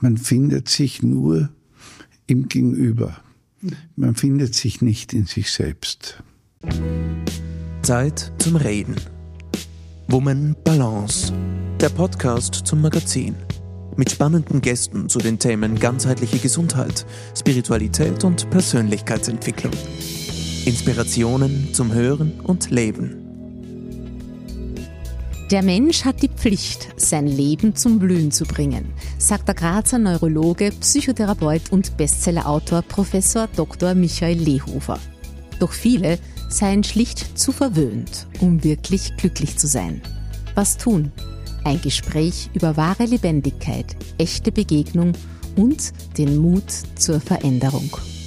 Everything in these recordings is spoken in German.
man findet sich nur im Gegenüber. Man findet sich nicht in sich selbst. Zeit zum Reden. Woman Balance. Der Podcast zum Magazin. Mit spannenden Gästen zu den Themen ganzheitliche Gesundheit, Spiritualität und Persönlichkeitsentwicklung. Inspirationen zum Hören und Leben. Der Mensch hat die Pflicht, sein Leben zum Blühen zu bringen, sagt der Grazer Neurologe, Psychotherapeut und Bestsellerautor Professor Dr. Michael Lehofer. Doch viele seien schlicht zu verwöhnt, um wirklich glücklich zu sein. Was tun? Ein Gespräch über wahre Lebendigkeit, echte Begegnung und den Mut zur Veränderung.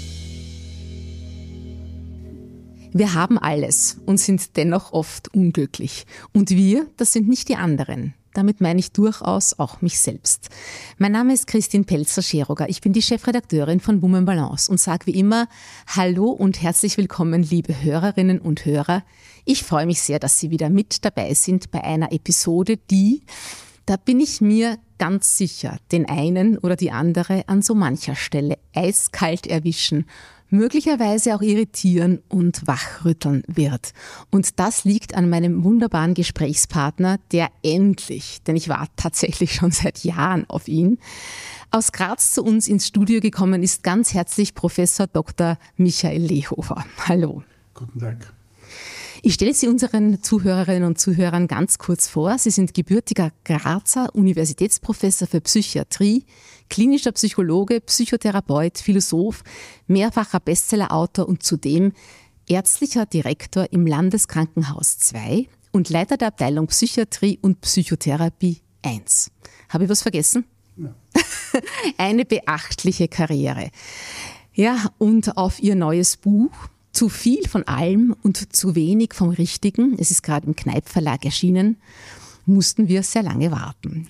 Wir haben alles und sind dennoch oft unglücklich. Und wir, das sind nicht die anderen. Damit meine ich durchaus auch mich selbst. Mein Name ist Christine Pelzer-Scheroger. Ich bin die Chefredakteurin von Woman Balance und sage wie immer Hallo und herzlich willkommen, liebe Hörerinnen und Hörer. Ich freue mich sehr, dass Sie wieder mit dabei sind bei einer Episode, die, da bin ich mir ganz sicher, den einen oder die andere an so mancher Stelle eiskalt erwischen, möglicherweise auch irritieren und wachrütteln wird. Und das liegt an meinem wunderbaren Gesprächspartner, der endlich, denn ich warte tatsächlich schon seit Jahren auf ihn, aus Graz zu uns ins Studio gekommen ist. Ganz herzlich Professor Dr. Michael Lehofer. Hallo. Guten Tag. Ich stelle Sie unseren Zuhörerinnen und Zuhörern ganz kurz vor. Sie sind gebürtiger Grazer Universitätsprofessor für Psychiatrie, klinischer Psychologe, Psychotherapeut, Philosoph, mehrfacher Bestsellerautor und zudem ärztlicher Direktor im Landeskrankenhaus II und Leiter der Abteilung Psychiatrie und Psychotherapie I. Habe ich was vergessen? Ja. Eine beachtliche Karriere. Ja, und auf Ihr neues Buch Zu viel von allem und zu wenig vom Richtigen, es ist gerade im Kneipp Verlag erschienen, mussten wir sehr lange warten.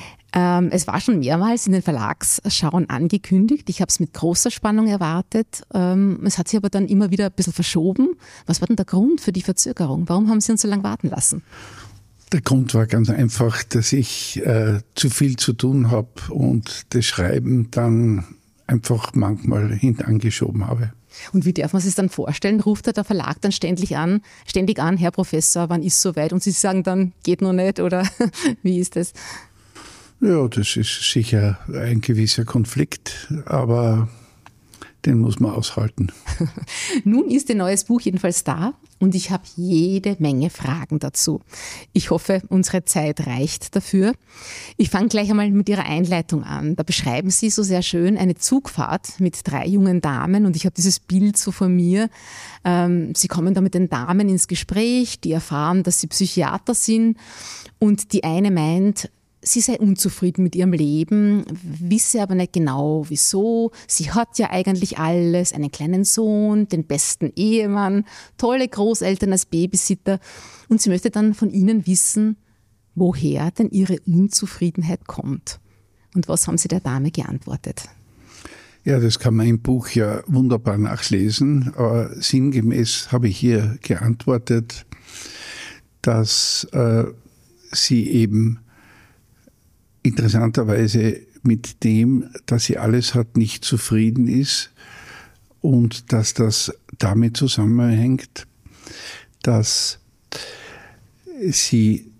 Es war schon mehrmals in den Verlagsschauen angekündigt. Ich habe es mit großer Spannung erwartet. Es hat sich aber dann immer wieder ein bisschen verschoben. Was war denn der Grund für die Verzögerung? Warum haben Sie uns so lange warten lassen? Der Grund war ganz einfach, dass ich zu viel zu tun habe und das Schreiben dann einfach manchmal hintangeschoben habe. Und wie darf man sich das dann vorstellen? Ruft der Verlag dann ständig an, Herr Professor, wann ist soweit? Und Sie sagen dann, geht noch nicht oder wie ist das? Ja, das ist sicher ein gewisser Konflikt, aber den muss man aushalten. Nun ist Ihr neues Buch jedenfalls da und ich habe jede Menge Fragen dazu. Ich hoffe, unsere Zeit reicht dafür. Ich fange gleich einmal mit Ihrer Einleitung an. Da beschreiben Sie so sehr schön eine Zugfahrt mit 3 jungen Damen und ich habe dieses Bild so vor mir. Sie kommen da mit den Damen ins Gespräch, die erfahren, dass sie Psychiater sind und die eine meint, sie sei unzufrieden mit ihrem Leben, wisse aber nicht genau, wieso. Sie hat ja eigentlich alles, einen kleinen Sohn, den besten Ehemann, tolle Großeltern als Babysitter. Und sie möchte dann von ihnen wissen, woher denn ihre Unzufriedenheit kommt. Und was haben Sie der Dame geantwortet? Ja, das kann man im Buch ja wunderbar nachlesen. Aber sinngemäß habe ich hier geantwortet, dass sie eben interessanterweise mit dem, dass sie alles hat, nicht zufrieden ist und dass das damit zusammenhängt, dass sie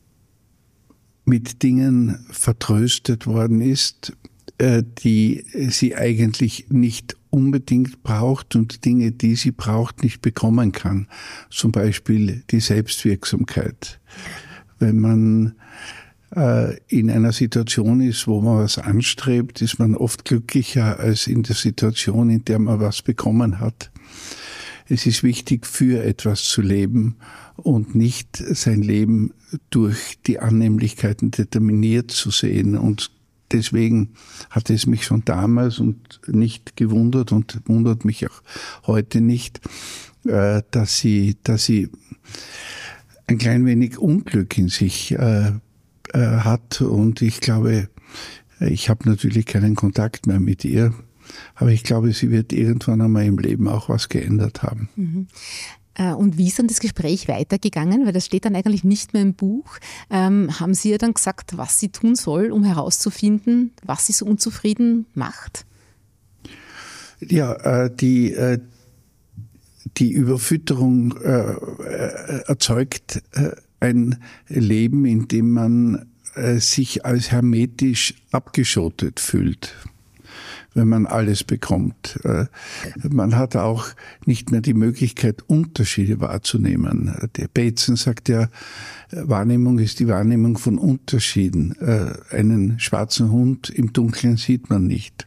mit Dingen vertröstet worden ist, die sie eigentlich nicht unbedingt braucht und Dinge, die sie braucht, nicht bekommen kann. Zum Beispiel die Selbstwirksamkeit. Wenn man in einer Situation ist, wo man was anstrebt, ist man oft glücklicher als in der Situation, in der man was bekommen hat. Es ist wichtig, für etwas zu leben und nicht sein Leben durch die Annehmlichkeiten determiniert zu sehen. Und deswegen hat es mich schon damals und nicht gewundert und wundert mich auch heute nicht, dass sie ein klein wenig Unglück in sich hat. Und ich glaube, ich habe natürlich keinen Kontakt mehr mit ihr, aber ich glaube, sie wird irgendwann einmal im Leben auch was geändert haben. Mhm. Und wie ist dann das Gespräch weitergegangen? Weil das steht dann eigentlich nicht mehr im Buch. Haben Sie ihr dann gesagt, was sie tun soll, um herauszufinden, was sie so unzufrieden macht? Ja, die Überfütterung erzeugt ein Leben, in dem man sich als hermetisch abgeschottet fühlt, wenn man alles bekommt. Man hat auch nicht mehr die Möglichkeit, Unterschiede wahrzunehmen. Der Bateson sagt ja, Wahrnehmung ist die Wahrnehmung von Unterschieden. Einen schwarzen Hund im Dunkeln sieht man nicht.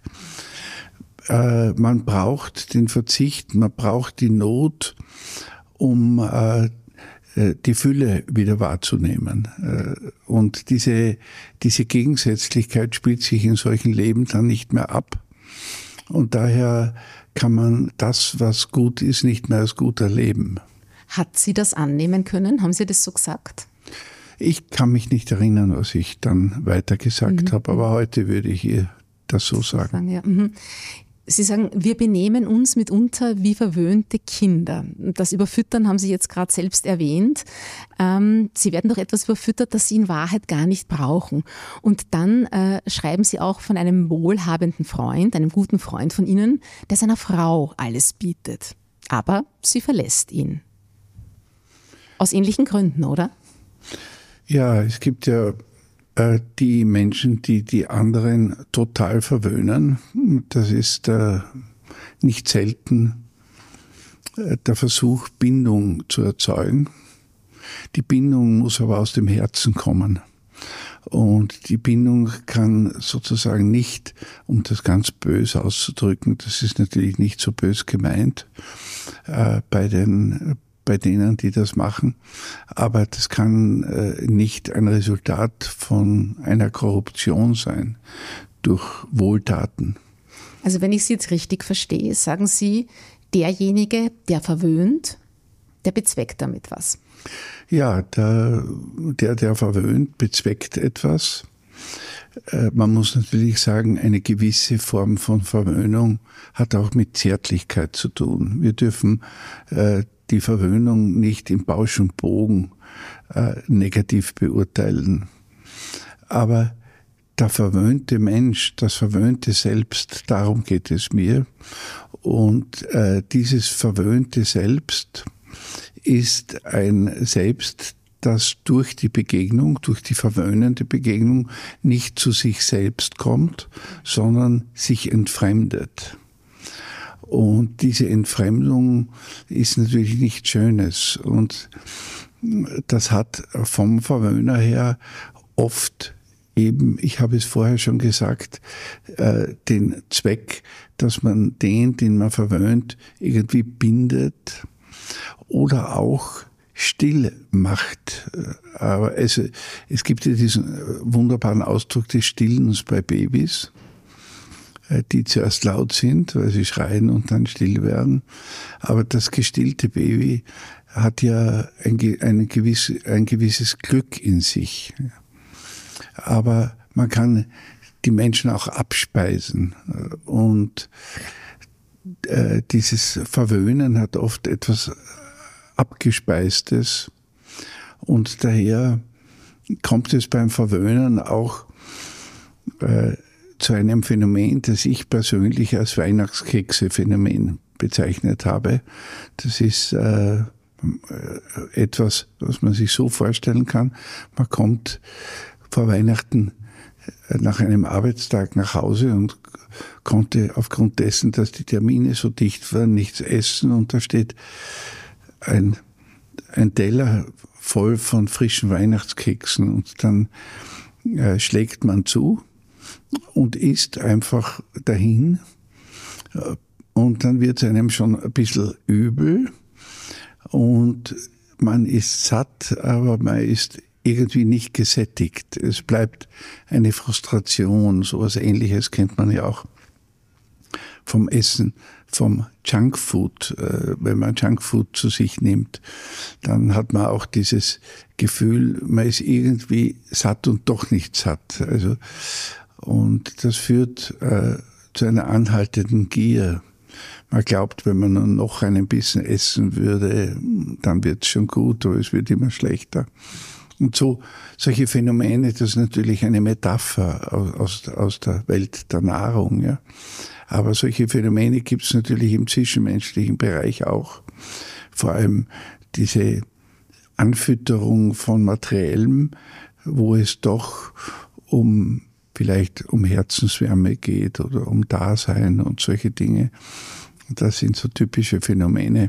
Man braucht den Verzicht, man braucht die Not, um die Fülle wieder wahrzunehmen. Und diese Gegensätzlichkeit spielt sich in solchen Leben dann nicht mehr ab. Und daher kann man das, was gut ist, nicht mehr als gut erleben. Hat sie das annehmen können? Haben Sie das so gesagt? Ich kann mich nicht erinnern, was ich dann weiter gesagt habe, aber heute würde ich ihr das so sagen. Ja. Sie sagen, wir benehmen uns mitunter wie verwöhnte Kinder. Das Überfüttern haben Sie jetzt gerade selbst erwähnt. Sie werden doch etwas überfüttert, das Sie in Wahrheit gar nicht brauchen. Und dann schreiben Sie auch von einem wohlhabenden Freund, einem guten Freund von Ihnen, der seiner Frau alles bietet. Aber sie verlässt ihn. Aus ähnlichen Gründen, oder? Ja, es gibt ja die Menschen, die anderen total verwöhnen. Das ist nicht selten der Versuch, Bindung zu erzeugen. Die Bindung muss aber aus dem Herzen kommen. Und die Bindung kann sozusagen nicht, um das ganz böse auszudrücken, das ist natürlich nicht so bös gemeint, bei denen, die das machen. Aber das kann nicht ein Resultat von einer Korruption sein durch Wohltaten. Also wenn ich Sie jetzt richtig verstehe, sagen Sie, derjenige, der verwöhnt, der bezweckt damit was. Ja, der verwöhnt, bezweckt etwas. Man muss natürlich sagen, eine gewisse Form von Verwöhnung hat auch mit Zärtlichkeit zu tun. Wir dürfen die Verwöhnung nicht im Bausch und Bogen negativ beurteilen. Aber der verwöhnte Mensch, das verwöhnte Selbst, darum geht es mir. Und dieses verwöhnte Selbst ist ein Selbst, das durch die Begegnung, durch die verwöhnende Begegnung nicht zu sich selbst kommt, sondern sich entfremdet. Und diese Entfremdung ist natürlich nichts Schönes. Und das hat vom Verwöhner her oft eben, ich habe es vorher schon gesagt, den Zweck, dass man den man verwöhnt, irgendwie bindet oder auch still macht. Aber es gibt ja diesen wunderbaren Ausdruck des Stillens bei Babys, die zuerst laut sind, weil sie schreien und dann still werden. Aber das gestillte Baby hat ja ein gewisses Glück in sich. Aber man kann die Menschen auch abspeisen. Und dieses Verwöhnen hat oft etwas Abgespeistes. Und daher kommt es beim Verwöhnen auch zu einem Phänomen, das ich persönlich als Weihnachtskekse-Phänomen bezeichnet habe. Das ist etwas, was man sich so vorstellen kann. Man kommt vor Weihnachten nach einem Arbeitstag nach Hause und konnte aufgrund dessen, dass die Termine so dicht waren, nichts essen. Und da steht ein Teller voll von frischen Weihnachtskeksen. Und dann schlägt man zu und isst einfach dahin. Und dann wird es einem schon ein bisschen übel. Und man ist satt, aber man ist irgendwie nicht gesättigt. Es bleibt eine Frustration, sowas Ähnliches kennt man ja auch vom Essen, vom Junkfood. Wenn man Junkfood zu sich nimmt, dann hat man auch dieses Gefühl, man ist irgendwie satt und doch nicht satt. Also, und das führt zu einer anhaltenden Gier. man glaubt, wenn man nur noch einen Bissen essen würde, dann wird es schon gut, aber es wird immer schlechter. Und solche Phänomene, das ist natürlich eine Metapher aus der Welt der Nahrung. Ja. Aber solche Phänomene gibt es natürlich im zwischenmenschlichen Bereich auch. Vor allem diese Anfütterung von Materiellem, wo es doch vielleicht um Herzenswärme geht oder um Dasein und solche Dinge. Das sind so typische Phänomene,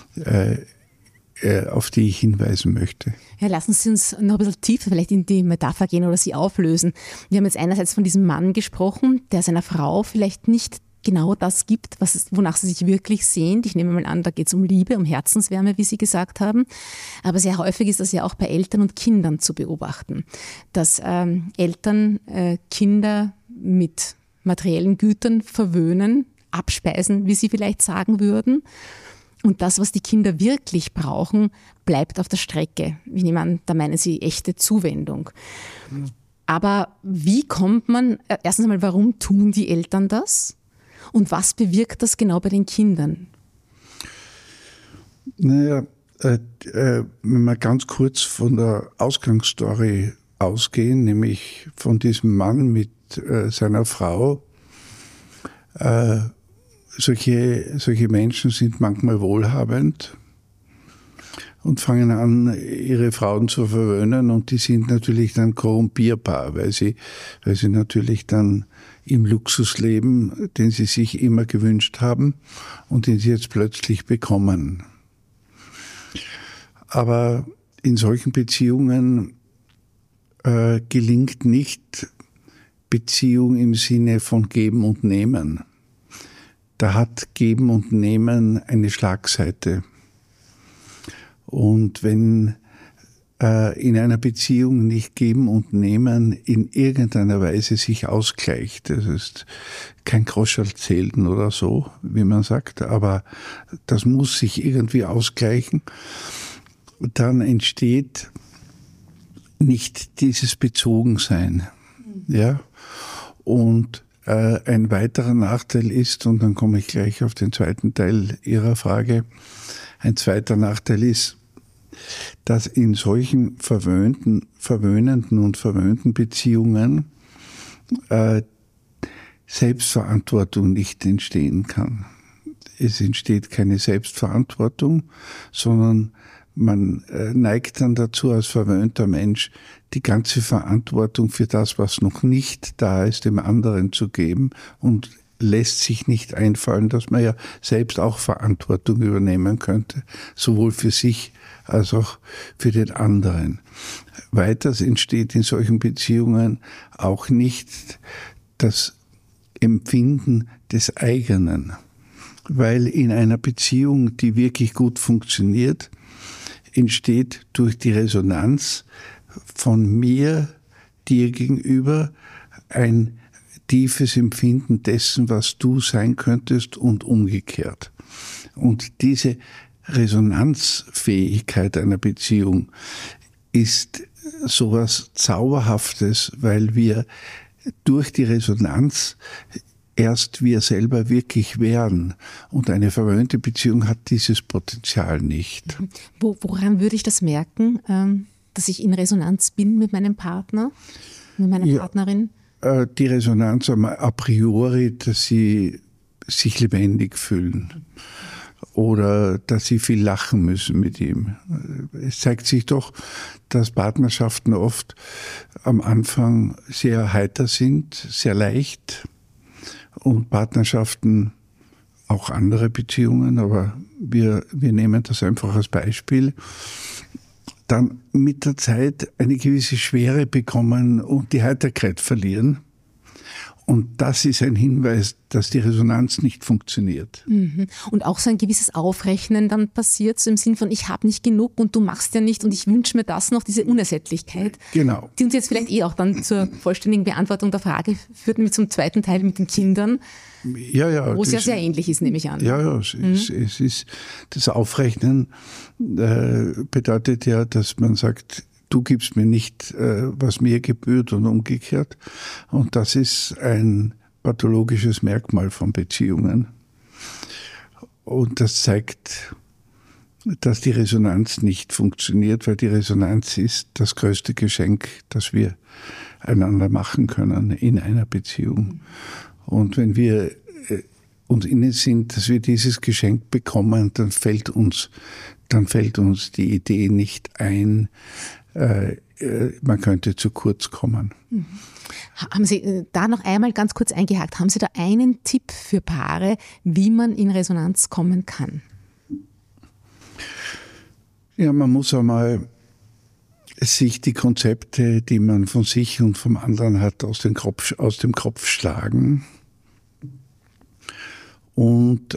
auf die ich hinweisen möchte. Ja, lassen Sie uns noch ein bisschen tiefer vielleicht in die Metapher gehen oder sie auflösen. Wir haben jetzt einerseits von diesem Mann gesprochen, der seiner Frau vielleicht nicht genau das gibt, wonach sie sich wirklich sehnt. Ich nehme mal an, da geht es um Liebe, um Herzenswärme, wie Sie gesagt haben. Aber sehr häufig ist das ja auch bei Eltern und Kindern zu beobachten, dass Eltern Kinder mit materiellen Gütern verwöhnen, abspeisen, wie Sie vielleicht sagen würden. Und das, was die Kinder wirklich brauchen, bleibt auf der Strecke. Ich nehme an, da meinen Sie echte Zuwendung. Aber wie kommt man, erstens einmal, warum tun die Eltern das? Und was bewirkt das genau bei den Kindern? Naja, wenn wir ganz kurz von der Ausgangsstory ausgehen, nämlich von diesem Mann mit seiner Frau, solche Menschen sind manchmal wohlhabend und fangen an, ihre Frauen zu verwöhnen, und die sind natürlich dann korrumpierbar, weil sie natürlich dann im Luxus leben, den sie sich immer gewünscht haben und den sie jetzt plötzlich bekommen. Aber in solchen Beziehungen gelingt nicht Beziehung im Sinne von Geben und Nehmen. Da hat Geben und Nehmen eine Schlagseite. Und wenn in einer Beziehung nicht Geben und Nehmen in irgendeiner Weise sich ausgleicht, das ist kein Groscherl zählen oder so, wie man sagt, aber das muss sich irgendwie ausgleichen, dann entsteht nicht dieses Bezogensein. Ja? Und ein weiterer Nachteil ist, und dann komme ich gleich auf den zweiten Teil Ihrer Frage, ein zweiter Nachteil ist, dass in solchen verwöhnenden und verwöhnten Beziehungen Selbstverantwortung nicht entstehen kann. Es entsteht keine Selbstverantwortung, sondern man neigt dann dazu, als verwöhnter Mensch die ganze Verantwortung für das, was noch nicht da ist, dem anderen zu geben, und lässt sich nicht einfallen, dass man ja selbst auch Verantwortung übernehmen könnte, sowohl für sich als auch für den anderen. Weiters entsteht in solchen Beziehungen auch nicht das Empfinden des eigenen, weil in einer Beziehung, die wirklich gut funktioniert, entsteht durch die Resonanz von mir dir gegenüber ein tiefes Empfinden dessen, was du sein könntest, und umgekehrt. Und diese Resonanzfähigkeit einer Beziehung ist sowas Zauberhaftes, weil wir durch die Resonanz erst wir selber wirklich werden. Und eine verwöhnte Beziehung hat dieses Potenzial nicht. Woran würde ich das merken, dass ich in Resonanz bin mit meinem Partner, mit meiner Partnerin? Die Resonanz a priori, dass sie sich lebendig fühlen oder dass sie viel lachen müssen mit ihm. Es zeigt sich doch, dass Partnerschaften oft am Anfang sehr heiter sind, sehr leicht, und Partnerschaften, auch andere Beziehungen, aber wir nehmen das einfach als Beispiel, dann mit der Zeit eine gewisse Schwere bekommen und die Heiterkeit verlieren. Und das ist ein Hinweis, dass die Resonanz nicht funktioniert. Und auch so ein gewisses Aufrechnen dann passiert, so im Sinn von, ich habe nicht genug und du machst ja nicht und ich wünsche mir das noch, diese Unersättlichkeit. Genau. Die uns jetzt vielleicht auch dann zur vollständigen Beantwortung der Frage führt, mit zum zweiten Teil mit den Kindern, wo es ja sehr ähnlich ist, nehme ich an. Ja, es ist, das Aufrechnen bedeutet ja, dass man sagt, du gibst mir nicht, was mir gebührt, und umgekehrt. Und das ist ein pathologisches Merkmal von Beziehungen. Und das zeigt, dass die Resonanz nicht funktioniert, weil die Resonanz ist das größte Geschenk, das wir einander machen können in einer Beziehung. Und wenn wir uns innen sind, dass wir dieses Geschenk bekommen, dann fällt uns die Idee nicht ein, man könnte zu kurz kommen. Haben Sie da noch einmal ganz kurz eingehakt, haben Sie da einen Tipp für Paare, wie man in Resonanz kommen kann? Ja, man muss einmal sich die Konzepte, die man von sich und vom anderen hat, aus dem Kopf schlagen. Und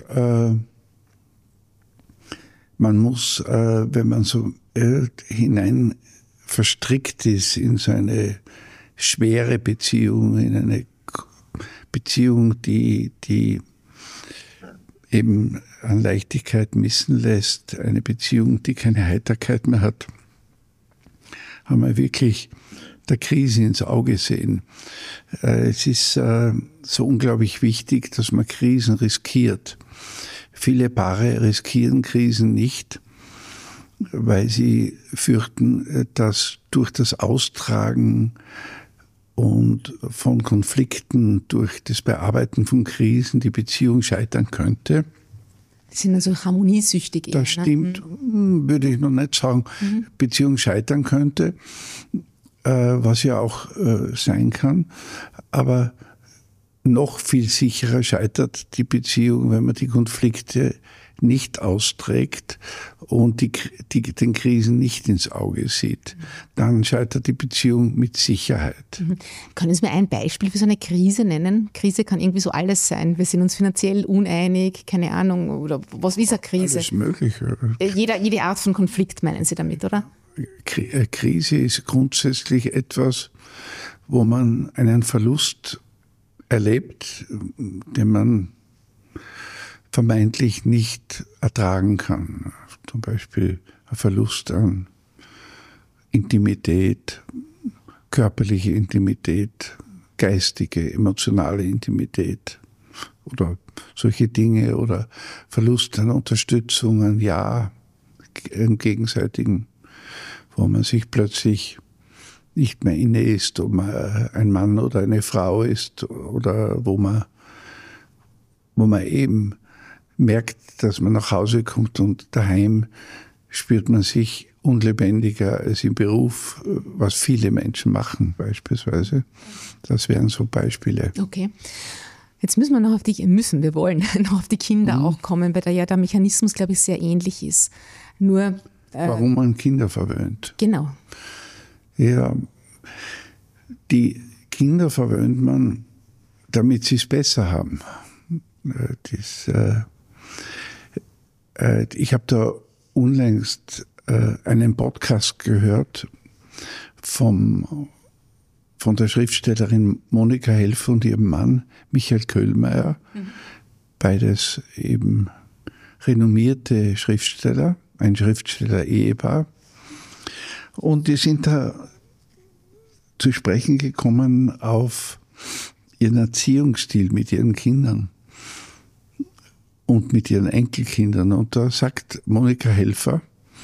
man muss, wenn man so hinein verstrickt ist in so eine schwere Beziehung, in eine Beziehung, die eben an Leichtigkeit missen lässt, eine Beziehung, die keine Heiterkeit mehr hat, haben wir wirklich der Krise ins Auge sehen. Es ist so unglaublich wichtig, dass man Krisen riskiert. Viele Paare riskieren Krisen nicht, weil sie fürchten, dass durch das Austragen und von Konflikten, durch das Bearbeiten von Krisen die Beziehung scheitern könnte. Die sind also harmoniesüchtig. Das stimmt, würde ich noch nicht sagen, Beziehung scheitern könnte, was ja auch sein kann. Aber noch viel sicherer scheitert die Beziehung, wenn man die Konflikte nicht austrägt und den Krisen nicht ins Auge sieht. Dann scheitert die Beziehung mit Sicherheit. Können Sie mir ein Beispiel für so eine Krise nennen? Krise kann irgendwie so alles sein. Wir sind uns finanziell uneinig, keine Ahnung, oder was ist eine Krise? Alles Mögliche. Jede Art von Konflikt meinen Sie damit, oder? Krise ist grundsätzlich etwas, wo man einen Verlust erlebt, den man vermeintlich nicht ertragen kann. Zum Beispiel ein Verlust an Intimität, körperliche Intimität, geistige, emotionale Intimität oder solche Dinge oder Verlust an Unterstützung, an Ja, im Gegenseitigen, wo man sich plötzlich nicht mehr inne ist, ob man ein Mann oder eine Frau ist oder wo man eben merkt, dass man nach Hause kommt und daheim spürt man sich unlebendiger als im Beruf, was viele Menschen machen beispielsweise. Das wären so Beispiele. Okay. Jetzt wir wollen noch auf die Kinder auch kommen, weil da ja der Mechanismus, glaube ich, sehr ähnlich ist. Nur warum man Kinder verwöhnt. Genau. Ja, die Kinder verwöhnt man, damit sie es besser haben. Ich habe da unlängst einen Podcast gehört von der Schriftstellerin Monika Helfer und ihrem Mann Michael Köhlmeier. Beides eben renommierte Schriftsteller, ein Schriftsteller-Ehepaar. Und die sind da zu sprechen gekommen auf ihren Erziehungsstil mit ihren Kindern und mit ihren Enkelkindern. Und da sagt Monika Helfer,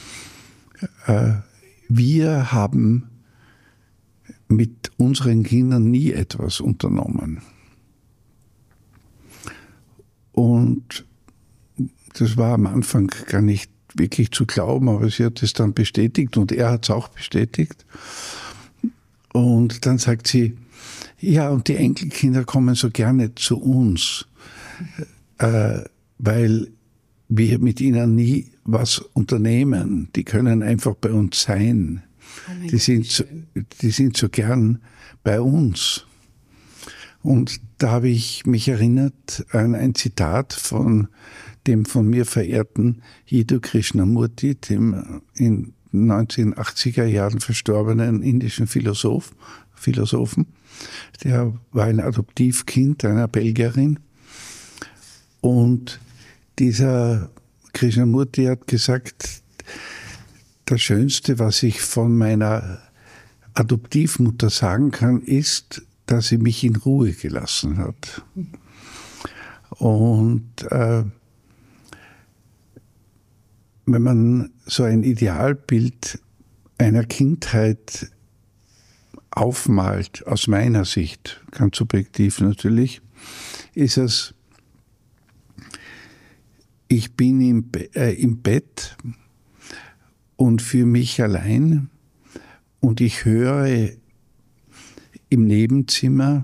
wir haben mit unseren Kindern nie etwas unternommen. Und das war am Anfang gar nicht wirklich zu glauben, aber sie hat es dann bestätigt und er hat es auch bestätigt. Und dann sagt sie, ja, und die Enkelkinder kommen so gerne zu uns, weil wir mit ihnen nie was unternehmen. Die können einfach bei uns sein. Oh die sind so gern bei uns. Und da habe ich mich erinnert an ein Zitat von dem von mir verehrten Jiddu Krishnamurti, dem in 1980er Jahren verstorbenen indischen Philosophen. Der war ein Adoptivkind einer Belgierin. Und dieser Krishnamurti hat gesagt, das Schönste, was ich von meiner Adoptivmutter sagen kann, ist, dass sie mich in Ruhe gelassen hat. Und wenn man so ein Idealbild einer Kindheit aufmalt, aus meiner Sicht, ganz subjektiv natürlich, ist es, ich bin im Bett und für mich allein und ich höre im Nebenzimmer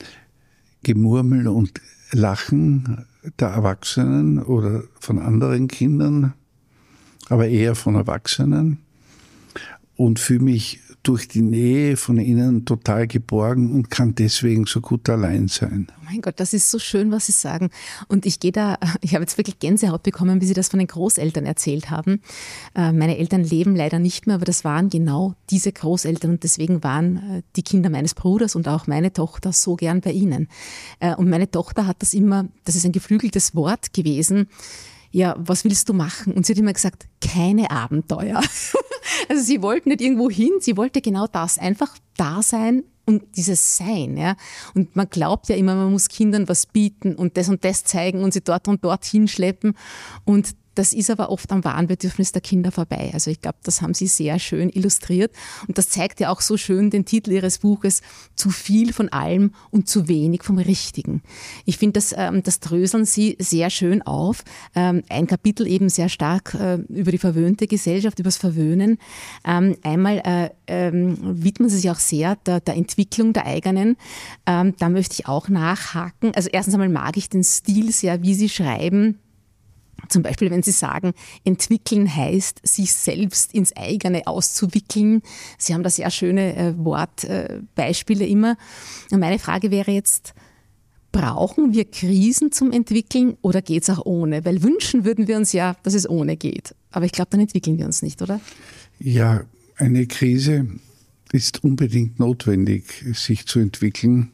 Gemurmel und Lachen der Erwachsenen oder von anderen Kindern, aber eher von Erwachsenen, und fühle mich durch die Nähe von ihnen total geborgen und kann deswegen so gut allein sein. Oh mein Gott, das ist so schön, was Sie sagen. Und ich habe jetzt wirklich Gänsehaut bekommen, wie Sie das von den Großeltern erzählt haben. Meine Eltern leben leider nicht mehr, aber das waren genau diese Großeltern und deswegen waren die Kinder meines Bruders und auch meine Tochter so gern bei ihnen. Und meine Tochter hat das ist ein geflügeltes Wort gewesen, ja, was willst du machen? Und sie hat immer gesagt, keine Abenteuer. Also sie wollte nicht irgendwo hin, sie wollte genau das, einfach da sein und dieses Sein. Ja. Und man glaubt ja immer, man muss Kindern was bieten und das zeigen und sie dort und dort hinschleppen. Und das ist aber oft am wahren Bedürfnis der Kinder vorbei. Also ich glaube, das haben Sie sehr schön illustriert. Und das zeigt ja auch so schön den Titel Ihres Buches, zu viel von allem und zu wenig vom Richtigen. Ich finde, das dröseln Sie sehr schön auf. Ein Kapitel eben sehr stark über die verwöhnte Gesellschaft, über das Verwöhnen. Einmal widmen Sie sich auch sehr der Entwicklung der eigenen. Da möchte ich auch nachhaken. Also erstens einmal mag ich den Stil sehr, wie Sie schreiben. Zum Beispiel, wenn Sie sagen, entwickeln heißt, sich selbst ins eigene auszuwickeln. Sie haben da sehr schöne Wortbeispiele immer. Und meine Frage wäre jetzt, brauchen wir Krisen zum Entwickeln oder geht es auch ohne? Weil wünschen würden wir uns ja, dass es ohne geht. Aber ich glaube, dann entwickeln wir uns nicht, oder? Ja, eine Krise ist unbedingt notwendig, sich zu entwickeln,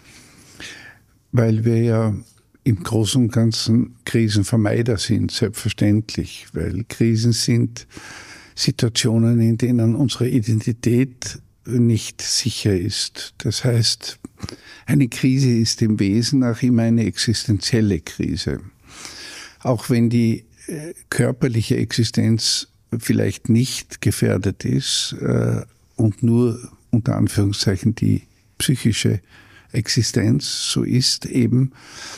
weil wir ja im Großen und Ganzen Krisenvermeider sind, selbstverständlich, weil Krisen sind Situationen, in denen unsere Identität nicht sicher ist. Das heißt, eine Krise ist im Wesen auch immer eine existenzielle Krise. Auch wenn die körperliche Existenz vielleicht nicht gefährdet ist und nur unter Anführungszeichen die psychische Existenz, so ist eben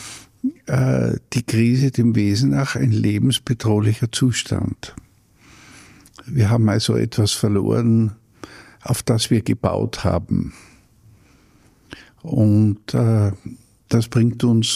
die Krise dem Wesen nach ein lebensbedrohlicher Zustand. Wir haben also etwas verloren, auf das wir gebaut haben. Und das bringt uns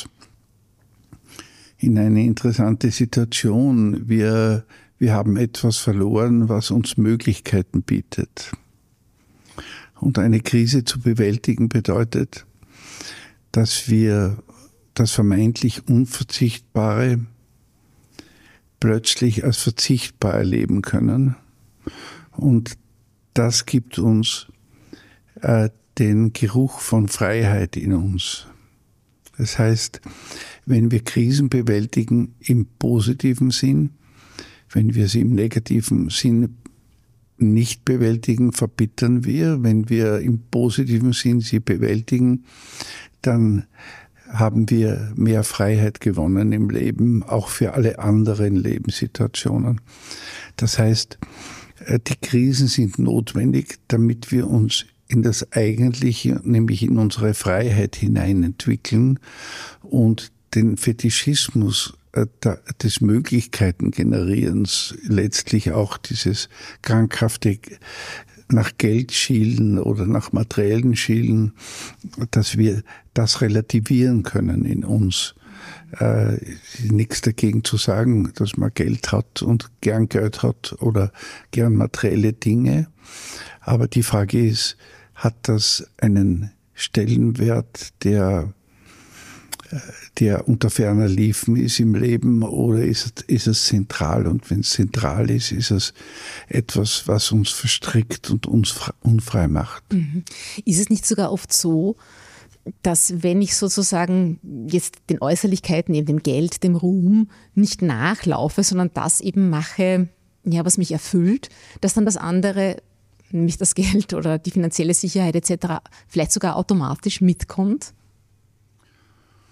in eine interessante Situation. Wir haben etwas verloren, was uns Möglichkeiten bietet. Und eine Krise zu bewältigen bedeutet, dass wir das vermeintlich Unverzichtbare plötzlich als verzichtbar erleben können. Und das gibt uns den Geruch von Freiheit in uns. Das heißt, wenn wir Krisen bewältigen im positiven Sinn, wenn wir sie im negativen Sinn nicht bewältigen, verbittern wir. Wenn wir im positiven Sinn sie bewältigen, dann haben wir mehr Freiheit gewonnen im Leben, auch für alle anderen Lebenssituationen. Das heißt, die Krisen sind notwendig, damit wir uns in das Eigentliche, nämlich in unsere Freiheit hineinentwickeln und den Fetischismus des Möglichkeitengenerierens, letztlich auch dieses krankhafte nach Geld schielen oder nach materiellen schielen, dass wir das relativieren können in uns. Nichts dagegen zu sagen, dass man Geld hat und gern Geld hat oder gern materielle Dinge. Aber die Frage ist, hat das einen Stellenwert, der unter ferner Liefen ist im Leben, oder ist es zentral? Und wenn es zentral ist, ist es etwas, was uns verstrickt und uns unfrei macht. Mhm. Ist es nicht sogar oft so, dass wenn ich sozusagen jetzt den Äußerlichkeiten, eben dem Geld, dem Ruhm nicht nachlaufe, sondern das eben mache, ja, was mich erfüllt, dass dann das andere, nämlich das Geld oder die finanzielle Sicherheit etc., vielleicht sogar automatisch mitkommt?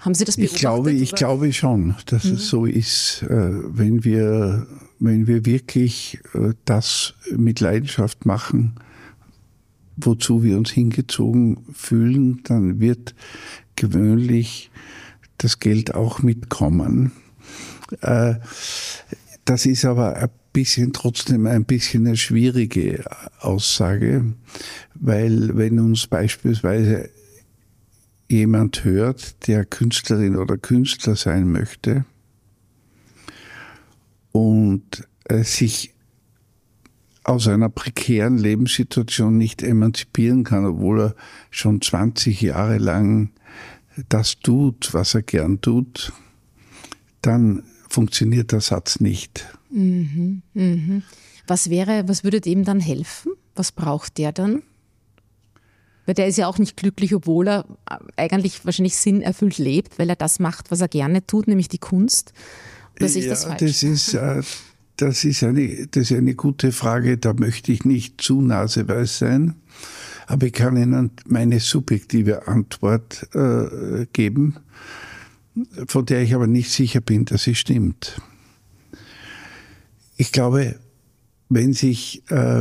Haben Sie das beobachtet? Ich glaube schon, dass es so ist. Wenn wir wirklich das mit Leidenschaft machen, wozu wir uns hingezogen fühlen, dann wird gewöhnlich das Geld auch mitkommen. Das ist aber trotzdem ein bisschen eine schwierige Aussage, weil wenn uns beispielsweise jemand hört, der Künstlerin oder Künstler sein möchte und sich aus einer prekären Lebenssituation nicht emanzipieren kann, obwohl er schon 20 Jahre lang das tut, was er gern tut, dann funktioniert der Satz nicht. Was würde dem dann helfen? Was braucht der dann? Weil der ist ja auch nicht glücklich, obwohl er eigentlich wahrscheinlich sinnerfüllt lebt, weil er das macht, was er gerne tut, nämlich die Kunst. Oder sehe ich das falsch? Das ist eine gute Frage, da möchte ich nicht zu naseweiß sein, aber ich kann Ihnen meine subjektive Antwort geben, von der ich aber nicht sicher bin, dass sie stimmt. Ich glaube, wenn sich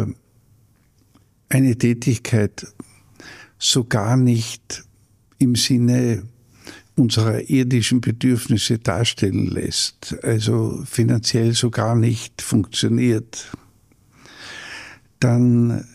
eine Tätigkeit so gar nicht im Sinne unserer irdischen Bedürfnisse darstellen lässt, also finanziell so gar nicht funktioniert, dann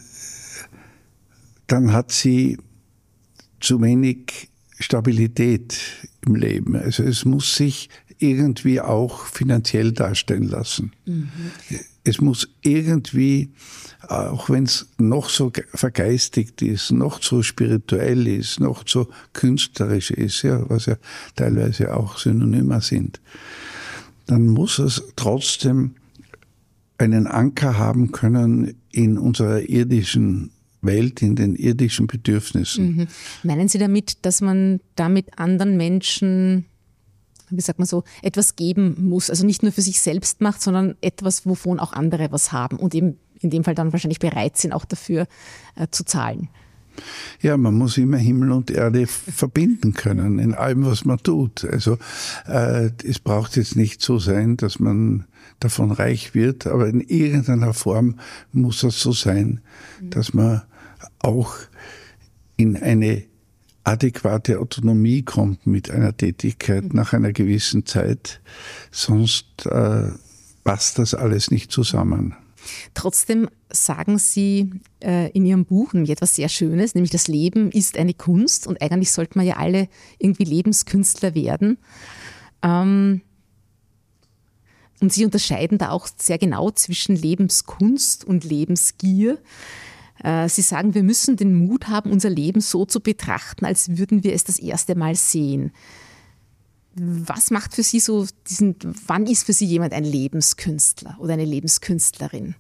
hat sie zu wenig Stabilität im Leben. Also es muss sich irgendwie auch finanziell darstellen lassen. Es muss irgendwie, auch wenn es noch so vergeistigt ist, noch so spirituell ist, noch so künstlerisch ist, ja, was ja teilweise auch Synonyme sind, dann muss es trotzdem einen Anker haben können in unserer irdischen Welt, in den irdischen Bedürfnissen. Meinen Sie damit, dass man damit anderen Menschen, wie sagt man so, etwas geben muss, also nicht nur für sich selbst macht, sondern etwas, wovon auch andere was haben und eben in dem Fall dann wahrscheinlich bereit sind, auch dafür zu zahlen? Ja, man muss immer Himmel und Erde verbinden können in allem, was man tut. Also es braucht jetzt nicht so sein, dass man davon reich wird, aber in irgendeiner Form muss es so sein, dass man auch in eine adäquate Autonomie kommt mit einer Tätigkeit nach einer gewissen Zeit, sonst passt das alles nicht zusammen. Trotzdem sagen Sie in Ihrem Buch nämlich etwas sehr Schönes, nämlich das Leben ist eine Kunst und eigentlich sollten wir ja alle irgendwie Lebenskünstler werden. Und Sie unterscheiden da auch sehr genau zwischen Lebenskunst und Lebensgier. Sie sagen, wir müssen den Mut haben, unser Leben so zu betrachten, als würden wir es das erste Mal sehen. Was macht für Sie wann ist für Sie jemand ein Lebenskünstler oder eine Lebenskünstlerin?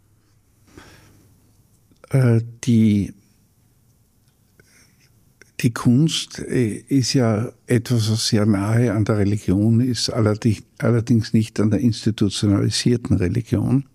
Die Kunst ist ja etwas, was sehr nahe an der Religion ist, allerdings nicht an der institutionalisierten Religion.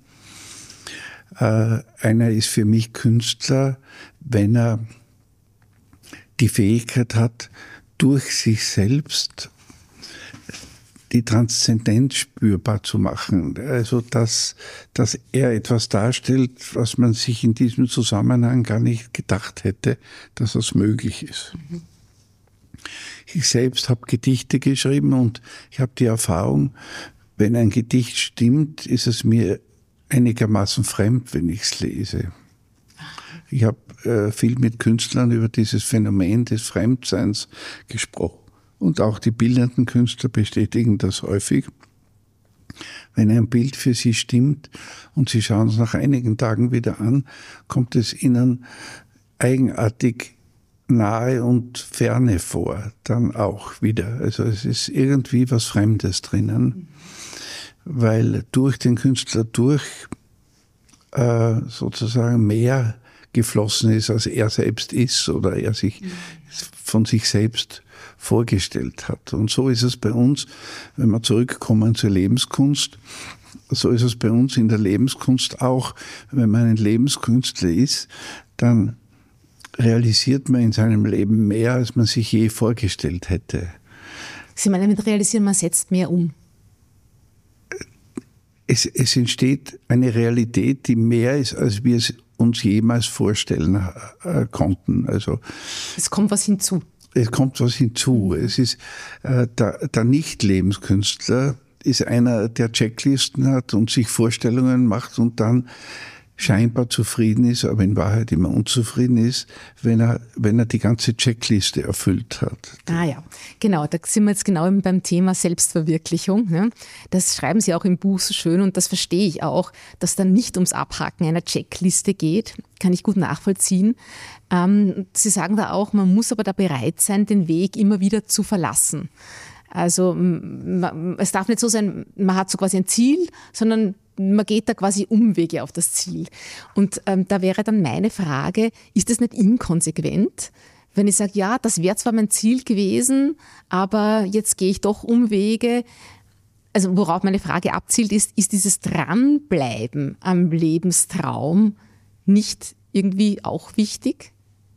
Einer ist für mich Künstler, wenn er die Fähigkeit hat, durch sich selbst die Transzendenz spürbar zu machen. Also, dass er etwas darstellt, was man sich in diesem Zusammenhang gar nicht gedacht hätte, dass das möglich ist. Ich selbst habe Gedichte geschrieben und ich habe die Erfahrung, wenn ein Gedicht stimmt, ist es mir einigermaßen fremd, wenn ich es lese. Ich habe viel mit Künstlern über dieses Phänomen des Fremdseins gesprochen. Und auch die bildenden Künstler bestätigen das häufig. Wenn ein Bild für sie stimmt und sie schauen es nach einigen Tagen wieder an, kommt es ihnen eigenartig nahe und ferne vor, dann auch wieder. Also es ist irgendwie was Fremdes drinnen, weil durch den Künstler sozusagen mehr geflossen ist, als er selbst ist oder er sich von sich selbst vorgestellt hat. Und so ist es bei uns, wenn wir zurückkommen zur Lebenskunst, so ist es bei uns in der Lebenskunst auch. Wenn man ein Lebenskünstler ist, dann realisiert man in seinem Leben mehr, als man sich je vorgestellt hätte. Sie meinen mit realisieren, man setzt mehr um? Es entsteht eine Realität, die mehr ist, als wir es uns jemals vorstellen konnten. Also es kommt was hinzu. Es kommt was hinzu. Es ist der Nicht-Lebenskünstler ist einer, der Checklisten hat und sich Vorstellungen macht und dann scheinbar zufrieden ist, aber in Wahrheit immer unzufrieden ist, wenn er die ganze Checkliste erfüllt hat. Ah ja, genau, da sind wir jetzt genau beim Thema Selbstverwirklichung. Ne? Das schreiben Sie auch im Buch so schön und das verstehe ich auch, dass dann nicht ums Abhaken einer Checkliste geht, kann ich gut nachvollziehen. Sie sagen da auch, man muss aber da bereit sein, den Weg immer wieder zu verlassen. Also es darf nicht so sein, man hat so quasi ein Ziel, sondern man geht da quasi Umwege auf das Ziel. Und da wäre dann meine Frage, ist das nicht inkonsequent? Wenn ich sage, ja, das wäre zwar mein Ziel gewesen, aber jetzt gehe ich doch Umwege. Also worauf meine Frage abzielt, ist dieses Dranbleiben am Lebenstraum nicht irgendwie auch wichtig?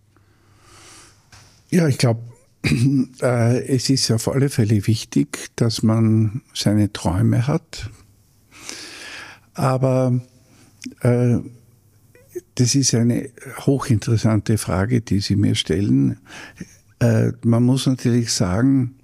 Ja, ich glaube, es ist auf alle Fälle wichtig, dass man seine Träume hat. Aber das ist eine hochinteressante Frage, die Sie mir stellen. Man muss natürlich sagen,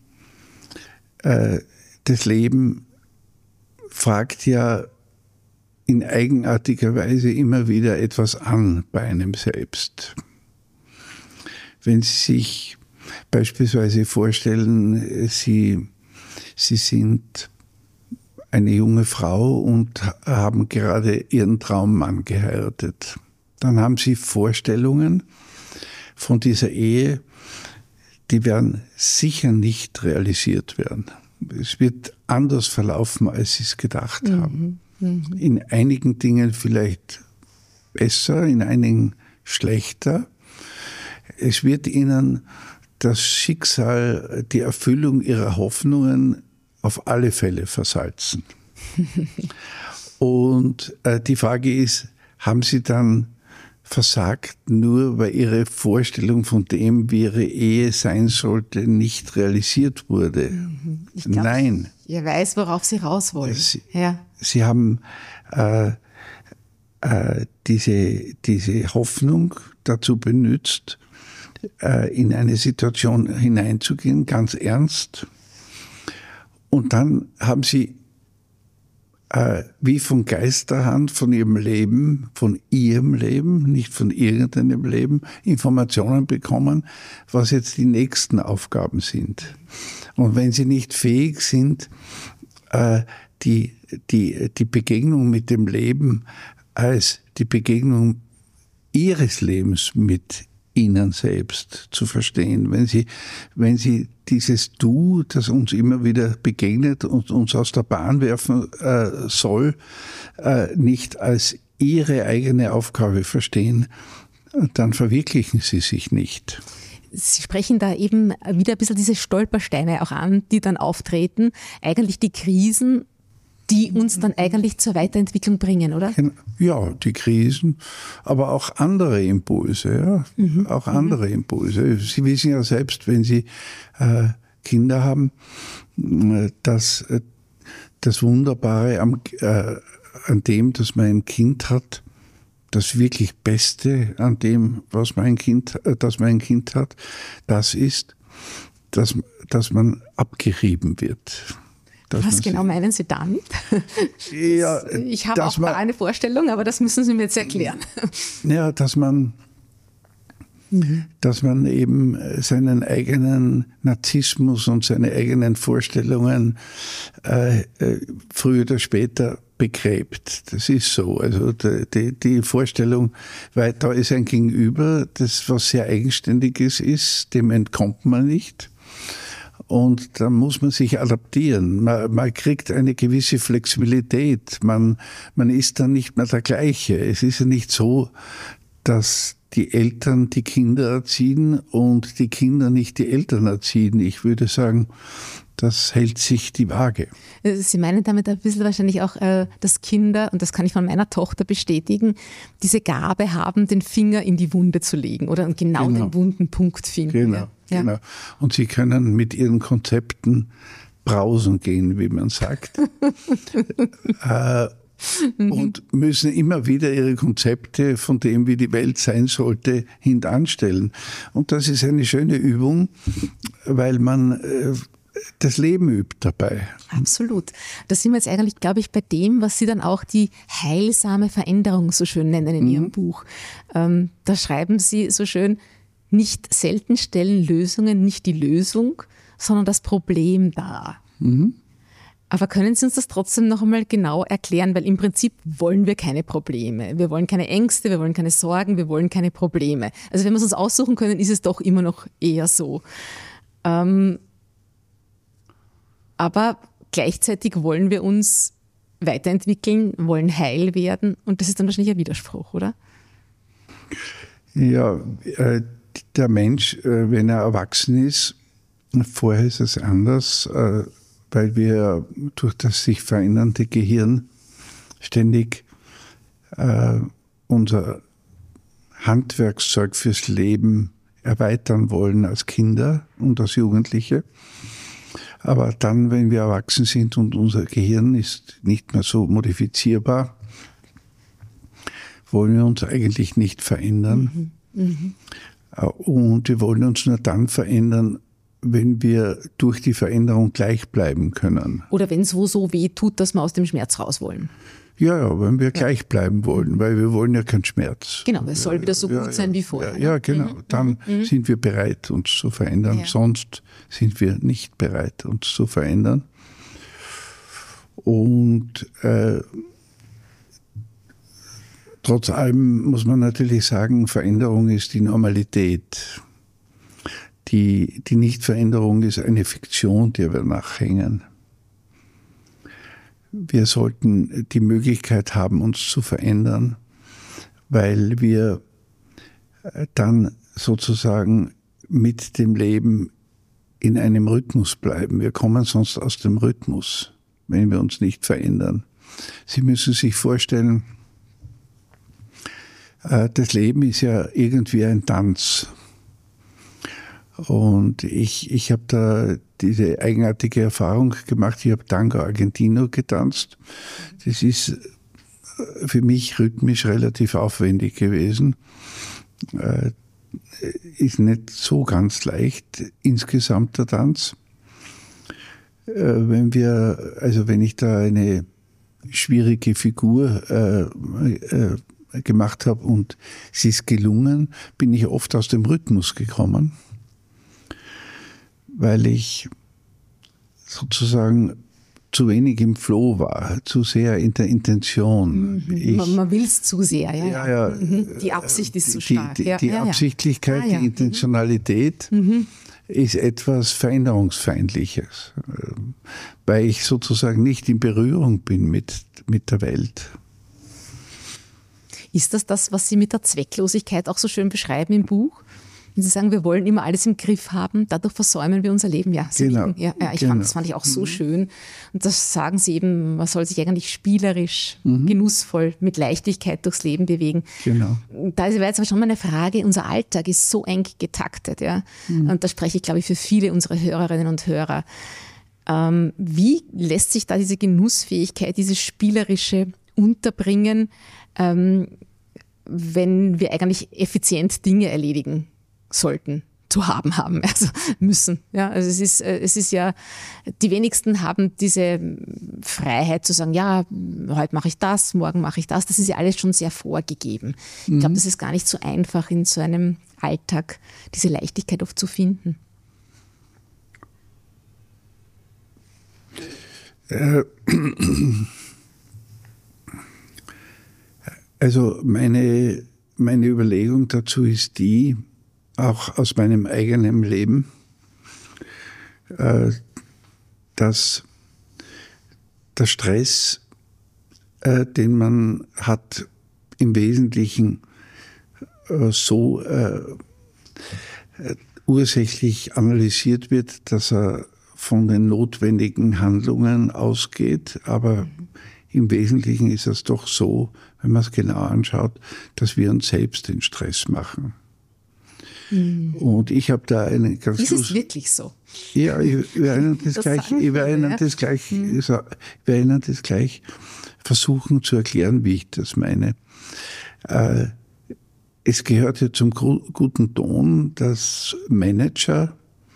das Leben fragt ja in eigenartiger Weise immer wieder etwas an bei einem selbst. Wenn Sie sich beispielsweise vorstellen, Sie sind eine junge Frau und haben gerade Ihren Traummann geheiratet. Dann haben Sie Vorstellungen von dieser Ehe, die werden sicher nicht realisiert werden. Es wird anders verlaufen, als Sie es gedacht haben. In einigen Dingen vielleicht besser, in einigen schlechter. Es wird Ihnen das Schicksal, die Erfüllung Ihrer Hoffnungen auf alle Fälle versalzen. Und die Frage ist, haben Sie dann versagt, nur weil Ihre Vorstellung von dem, wie Ihre Ehe sein sollte, nicht realisiert wurde? Ich glaub, nein. Ihr weiß, worauf Sie raus wollen. Sie haben diese Hoffnung dazu benutzt, in eine Situation hineinzugehen, ganz ernst. Und dann haben Sie wie von Geisterhand von Ihrem Leben, nicht von irgendeinem Leben, Informationen bekommen, was jetzt die nächsten Aufgaben sind. Und wenn Sie nicht fähig sind, die Begegnung mit dem Leben als die Begegnung Ihres Lebens mit Ihnen selbst zu verstehen. Wenn Sie dieses Du, das uns immer wieder begegnet und uns aus der Bahn werfen soll, nicht als Ihre eigene Aufgabe verstehen, dann verwirklichen Sie sich nicht. Sie sprechen da eben wieder ein bisschen diese Stolpersteine auch an, die dann auftreten. Eigentlich die Krisen, die uns dann eigentlich zur Weiterentwicklung bringen, oder? Ja, die Krisen, aber auch andere Impulse, ja. Auch andere Impulse. Sie wissen ja selbst, wenn Sie Kinder haben, dass das Wunderbare an dem, dass man ein Kind hat, das wirklich Beste an dem, dass man ein Kind hat, das ist, dass man abgerieben wird. Was genau meinen Sie damit? Ja, ich habe auch da eine Vorstellung, aber das müssen Sie mir jetzt erklären. Ja, dass man eben seinen eigenen Narzissmus und seine eigenen Vorstellungen früher oder später begräbt. Das ist so. Also die Vorstellung, weil da ist ein Gegenüber, das was sehr Eigenständiges ist, dem entkommt man nicht. Und da muss man sich adaptieren. Man kriegt eine gewisse Flexibilität. Man ist dann nicht mehr der Gleiche. Es ist ja nicht so, dass die Eltern die Kinder erziehen und die Kinder nicht die Eltern erziehen. Ich würde sagen, das hält sich die Waage. Sie meinen damit ein bisschen wahrscheinlich auch, dass Kinder, und das kann ich von meiner Tochter bestätigen, diese Gabe haben, den Finger in die Wunde zu legen oder genau den wunden Punkt finden. Genau. Ja. Genau. Und sie können mit ihren Konzepten brausen gehen, wie man sagt. Und müssen immer wieder ihre Konzepte von dem, wie die Welt sein sollte, hintanstellen. Und das ist eine schöne Übung, weil man das Leben übt dabei. Absolut. Da sind wir jetzt eigentlich, glaube ich, bei dem, was Sie dann auch die heilsame Veränderung so schön nennen in Ihrem Buch. Da schreiben Sie so schön, nicht selten stellen Lösungen nicht die Lösung, sondern das Problem dar. Aber können Sie uns das trotzdem noch einmal genau erklären? Weil im Prinzip wollen wir keine Probleme. Wir wollen keine Ängste, wir wollen keine Sorgen, wir wollen keine Probleme. Also wenn wir es uns aussuchen können, ist es doch immer noch eher so. Aber gleichzeitig wollen wir uns weiterentwickeln, wollen heil werden und das ist dann wahrscheinlich ein Widerspruch, oder? Ja, der Mensch, wenn er erwachsen ist, vorher ist es anders, weil wir durch das sich verändernde Gehirn ständig unser Handwerkszeug fürs Leben erweitern wollen als Kinder und als Jugendliche. Aber dann, wenn wir erwachsen sind und unser Gehirn ist nicht mehr so modifizierbar, wollen wir uns eigentlich nicht verändern. Und wir wollen uns nur dann verändern, wenn wir durch die Veränderung gleich bleiben können. Oder wenn es so weh tut, dass wir aus dem Schmerz raus wollen. Ja, wenn wir gleich bleiben wollen, weil wir wollen ja keinen Schmerz. Genau, es soll wieder so gut sein wie vorher. Ja, genau. Dann sind wir bereit, uns zu verändern. Ja. Sonst sind wir nicht bereit, uns zu verändern. Und trotz allem muss man natürlich sagen, Veränderung ist die Normalität. Die Nichtveränderung ist eine Fiktion, der wir nachhängen. Wir sollten die Möglichkeit haben, uns zu verändern, weil wir dann sozusagen mit dem Leben in einem Rhythmus bleiben. Wir kommen sonst aus dem Rhythmus, wenn wir uns nicht verändern. Sie müssen sich vorstellen, das Leben ist ja irgendwie ein Tanz. Und ich habe da diese eigenartige Erfahrung gemacht. Ich habe Tango Argentino getanzt. Das ist für mich rhythmisch relativ aufwendig gewesen. Ist nicht so ganz leicht insgesamt der Tanz. Wenn ich da eine schwierige Figur gemacht habe und sie ist gelungen, bin ich oft aus dem Rhythmus gekommen, weil ich sozusagen zu wenig im Flow war, zu sehr in der Intention. Man will es zu sehr, ja. Ja. Die Absicht ist zu stark. Die Absichtlichkeit, die Intentionalität ist etwas Veränderungsfeindliches, weil ich sozusagen nicht in Berührung bin mit der Welt. Ist das, was Sie mit der Zwecklosigkeit auch so schön beschreiben im Buch? Wenn Sie sagen, wir wollen immer alles im Griff haben, dadurch versäumen wir unser Leben. Ja, genau. Das fand ich auch so schön. Und das sagen Sie eben, man soll sich eigentlich spielerisch, genussvoll, mit Leichtigkeit durchs Leben bewegen. Genau. Da wäre jetzt aber schon mal eine Frage, unser Alltag ist so eng getaktet. Ja? Und da spreche ich, glaube ich, für viele unserer Hörerinnen und Hörer. Wie lässt sich da diese Genussfähigkeit, dieses Spielerische unterbringen, wenn wir eigentlich effizient Dinge erledigen sollten, also müssen. Ja, also es ist ja, die wenigsten haben diese Freiheit zu sagen, ja, heute mache ich das, morgen mache ich das. Das ist ja alles schon sehr vorgegeben. Ich glaube, das ist gar nicht so einfach, in so einem Alltag diese Leichtigkeit oft zu finden. Also meine Überlegung dazu ist die, auch aus meinem eigenen Leben, dass der Stress, den man hat, im Wesentlichen so ursächlich analysiert wird, dass er von den notwendigen Handlungen ausgeht, aber im Wesentlichen ist es doch so, wenn man es genau anschaut, dass wir uns selbst den Stress machen. Und ich habe da eine ganz... Ist es wirklich so? Ja, ich werde Ihnen das gleich versuchen zu erklären, wie ich das meine. Es gehört ja zum guten Ton, dass Manager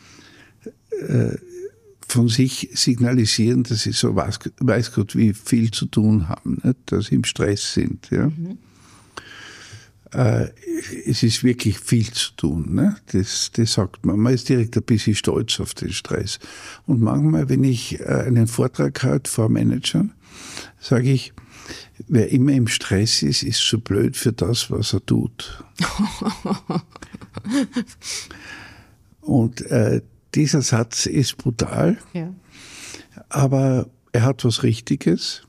von sich signalisieren, dass sie so weiß Gott wie viel zu tun haben, nicht? Dass sie im Stress sind. Ja? Es ist wirklich viel zu tun. Ne? Das sagt man. Man ist direkt ein bisschen stolz auf den Stress. Und manchmal, wenn ich einen Vortrag halte vor Managern, sage ich, wer immer im Stress ist, ist so blöd für das, was er tut. Und dieser Satz ist brutal, aber er hat was Richtiges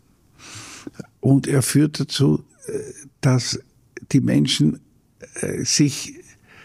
und er führt dazu, dass die Menschen sich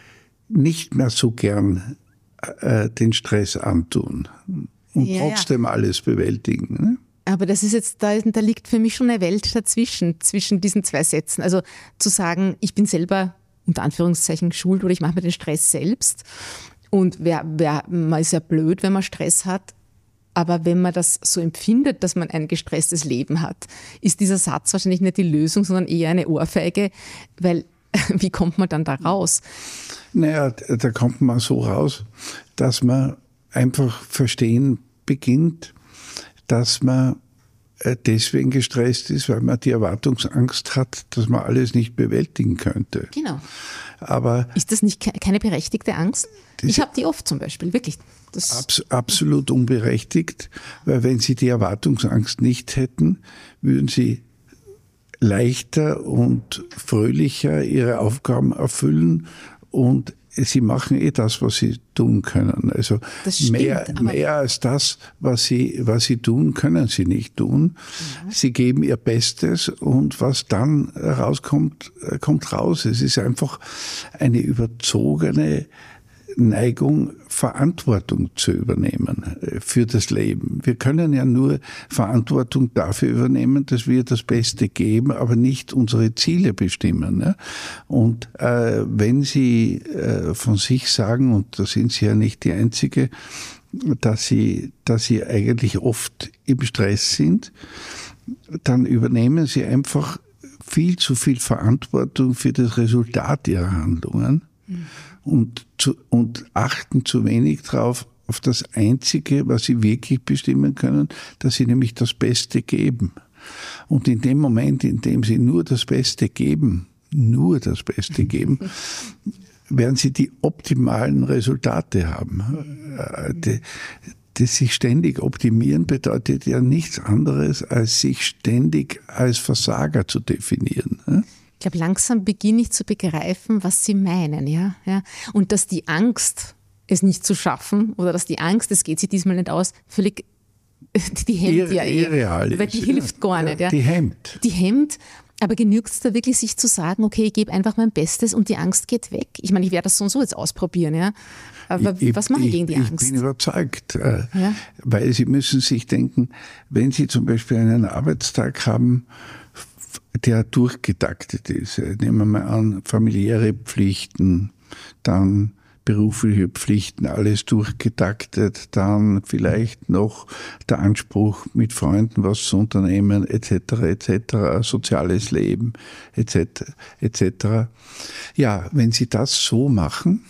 nicht mehr so gern den Stress antun und trotzdem alles bewältigen. Ne? Aber das ist jetzt, da liegt für mich schon eine Welt dazwischen, zwischen diesen zwei Sätzen. Also zu sagen, ich bin selber unter Anführungszeichen schuld oder ich mache mir den Stress selbst. Und man ist ja blöd, wenn man Stress hat. Aber wenn man das so empfindet, dass man ein gestresstes Leben hat, ist dieser Satz wahrscheinlich nicht die Lösung, sondern eher eine Ohrfeige, weil wie kommt man dann da raus? Naja, da kommt man so raus, dass man einfach verstehen beginnt, dass man deswegen gestresst ist, weil man die Erwartungsangst hat, dass man alles nicht bewältigen könnte. Genau. Aber ist das nicht keine berechtigte Angst? Ich habe die oft zum Beispiel, wirklich. Absolut unberechtigt, weil wenn Sie die Erwartungsangst nicht hätten, würden Sie leichter und fröhlicher Ihre Aufgaben erfüllen und Sie machen das, was Sie tun können. Also mehr als das, was Sie tun, können Sie nicht tun. Ja. Sie geben Ihr Bestes und was dann rauskommt, kommt raus. Es ist einfach eine überzogene Neigung, Verantwortung zu übernehmen für das Leben. Wir können ja nur Verantwortung dafür übernehmen, dass wir das Beste geben, aber nicht unsere Ziele bestimmen. Ne? Und wenn Sie von sich sagen, und da sind Sie ja nicht die Einzige, dass Sie eigentlich oft im Stress sind, dann übernehmen Sie einfach viel zu viel Verantwortung für das Resultat Ihrer Handlungen. Und achten zu wenig drauf, auf das Einzige, was sie wirklich bestimmen können, dass sie nämlich das Beste geben. Und in dem Moment, in dem sie nur das Beste geben, werden sie die optimalen Resultate haben. Das sich ständig optimieren bedeutet ja nichts anderes, als sich ständig als Versager zu definieren. Ich glaube, langsam beginne ich zu begreifen, was Sie meinen. Ja? Und dass die Angst, es nicht zu schaffen, oder dass die Angst, es geht sich diesmal nicht aus, völlig, die hemmt ja irreal weil die hilft gar nicht. Ja. Die hemmt. Aber genügt es da wirklich, sich zu sagen, okay, ich gebe einfach mein Bestes und die Angst geht weg? Ich meine, ich werde das so und so jetzt ausprobieren. Ja? Aber was mache ich gegen die Angst? Ich bin überzeugt, weil Sie müssen sich denken, wenn Sie zum Beispiel einen Arbeitstag haben, der durchgetaktet ist. Nehmen wir mal an, familiäre Pflichten, dann berufliche Pflichten, alles durchgetaktet, dann vielleicht noch der Anspruch, mit Freunden was zu unternehmen, etc., soziales Leben, etc. Ja, wenn Sie das so machen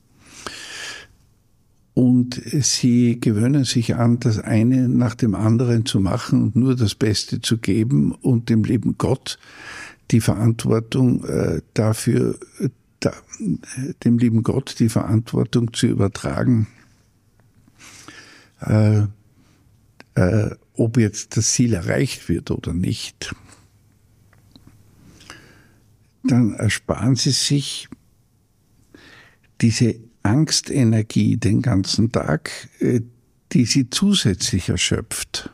und Sie gewöhnen sich an, das eine nach dem anderen zu machen und nur das Beste zu geben und dem lieben Gott die Verantwortung dafür, dem lieben Gott die Verantwortung zu übertragen, ob jetzt das Ziel erreicht wird oder nicht, dann ersparen Sie sich diese Angstenergie den ganzen Tag, die Sie zusätzlich erschöpft.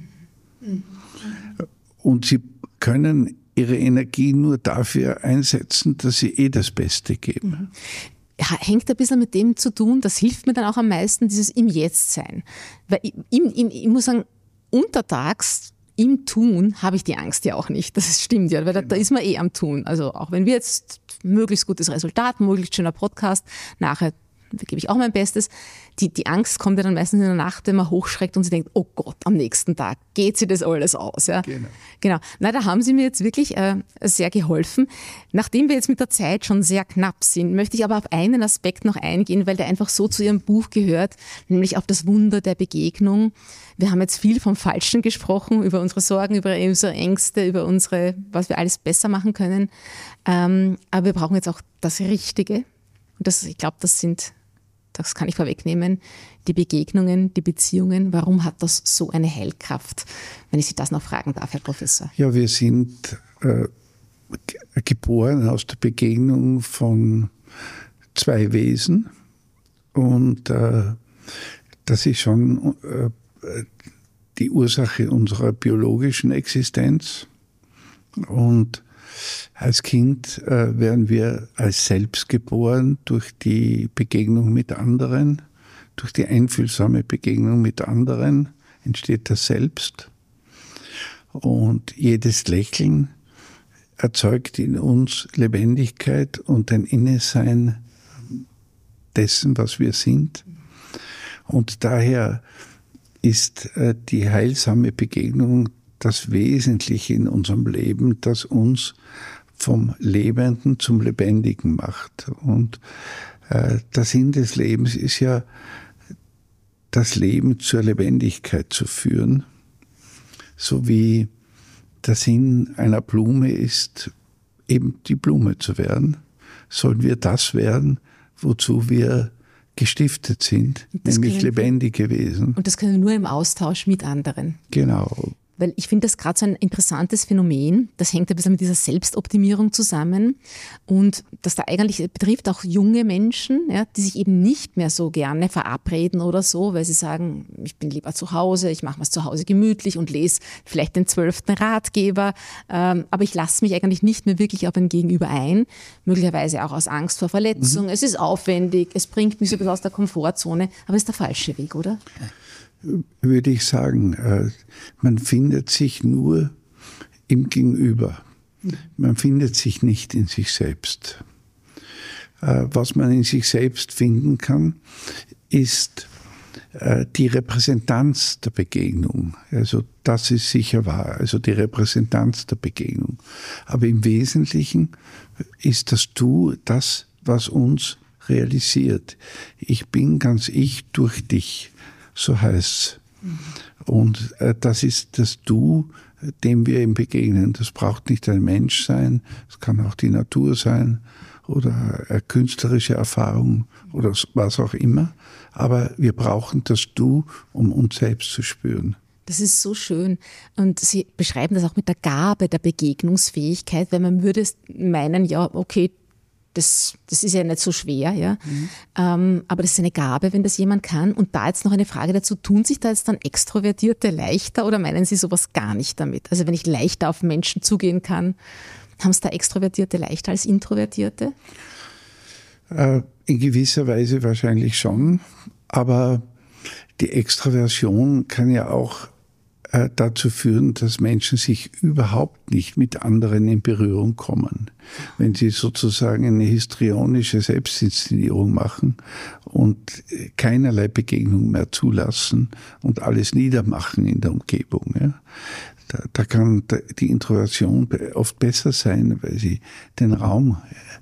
Und Sie können Ihre Energie nur dafür einsetzen, dass Sie das Beste geben. Hängt ein bisschen mit dem zu tun, das hilft mir dann auch am meisten, dieses im Jetzt sein. Weil ich muss sagen, untertags im Tun habe ich die Angst ja auch nicht. Das stimmt ja, weil da ist man am Tun. Also auch wenn wir jetzt möglichst gutes Resultat, möglichst schöner Podcast, nachher gebe ich auch mein Bestes. Die Angst kommt ja dann meistens in der Nacht, wenn man hochschreckt und sie denkt, oh Gott, am nächsten Tag geht sie das alles aus. Ja? Genau. Na, da haben Sie mir jetzt wirklich sehr geholfen. Nachdem wir jetzt mit der Zeit schon sehr knapp sind, möchte ich aber auf einen Aspekt noch eingehen, weil der einfach so zu Ihrem Buch gehört, nämlich auf das Wunder der Begegnung. Wir haben jetzt viel vom Falschen gesprochen, über unsere Sorgen, über unsere Ängste, über was wir alles besser machen können. Aber wir brauchen jetzt auch das Richtige. Und ich glaube, das kann ich vorwegnehmen, die Begegnungen, die Beziehungen, warum hat das so eine Heilkraft? Wenn ich Sie das noch fragen darf, Herr Professor. Ja, wir sind geboren aus der Begegnung von zwei Wesen und das ist schon die Ursache unserer biologischen Existenz. Und als Kind werden wir als Selbst geboren durch die Begegnung mit anderen, durch die einfühlsame Begegnung mit anderen entsteht das Selbst. Und jedes Lächeln erzeugt in uns Lebendigkeit und ein Innesein dessen, was wir sind. Und daher ist die heilsame Begegnung das Wesentliche in unserem Leben, das uns vom Lebenden zum Lebendigen macht. Und der Sinn des Lebens ist ja, das Leben zur Lebendigkeit zu führen, so wie der Sinn einer Blume ist, eben die Blume zu werden, sollen wir das werden, wozu wir gestiftet sind, nämlich lebendige Wesen. Und das können wir nur im Austausch mit anderen. Genau. Weil ich finde das gerade so ein interessantes Phänomen, das hängt ein bisschen mit dieser Selbstoptimierung zusammen und das da eigentlich betrifft auch junge Menschen, ja, die sich eben nicht mehr so gerne verabreden oder so, weil sie sagen, ich bin lieber zu Hause, ich mache mir es zu Hause gemütlich und lese vielleicht den 12. Ratgeber, aber ich lasse mich eigentlich nicht mehr wirklich auf ein Gegenüber ein, möglicherweise auch aus Angst vor Verletzung. Es ist aufwendig, es bringt mich so ein bisschen aus der Komfortzone, aber es ist der falsche Weg, oder? Würde ich sagen, man findet sich nur im Gegenüber. Man findet sich nicht in sich selbst. Was man in sich selbst finden kann, ist die Repräsentanz der Begegnung. Also das ist sicher wahr, also die Repräsentanz der Begegnung. Aber im Wesentlichen ist das Du das, was uns realisiert. Ich bin ganz ich durch dich. So heißt's. Und das ist das Du, dem wir ihm begegnen. Das braucht nicht ein Mensch sein, es kann auch die Natur sein oder eine künstlerische Erfahrung oder was auch immer. Aber wir brauchen das Du, um uns selbst zu spüren. Das ist so schön. Und Sie beschreiben das auch mit der Gabe der Begegnungsfähigkeit, weil man würde meinen, ja, okay, das ist ja nicht so schwer, ja. Aber das ist eine Gabe, wenn das jemand kann. Und da jetzt noch eine Frage dazu, tun sich da jetzt dann Extrovertierte leichter oder meinen Sie sowas gar nicht damit? Also wenn ich leichter auf Menschen zugehen kann, haben es da Extrovertierte leichter als Introvertierte? In gewisser Weise wahrscheinlich schon, aber die Extraversion kann ja auch dazu führen, dass Menschen sich überhaupt nicht mit anderen in Berührung kommen. Wenn sie sozusagen eine histrionische Selbstinszenierung machen und keinerlei Begegnung mehr zulassen und alles niedermachen in der Umgebung. Ja. Da kann die Introversion oft besser sein, weil sie den Raum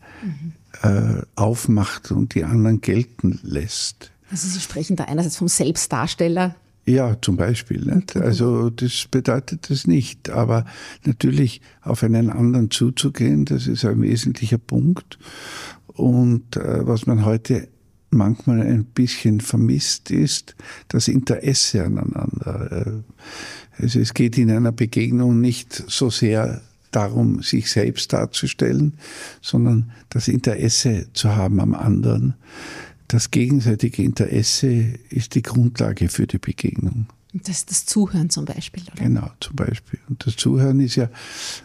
aufmacht und die anderen gelten lässt. Also Sie sprechen da einerseits vom Selbstdarsteller. Ja, zum Beispiel. Nicht? Also das bedeutet das nicht. Aber natürlich auf einen anderen zuzugehen, das ist ein wesentlicher Punkt. Und was man heute manchmal ein bisschen vermisst, ist das Interesse aneinander. Also es geht in einer Begegnung nicht so sehr darum, sich selbst darzustellen, sondern das Interesse zu haben am anderen. Das gegenseitige Interesse ist die Grundlage für die Begegnung. Das Zuhören zum Beispiel, oder? Genau, zum Beispiel. Und das Zuhören ist ja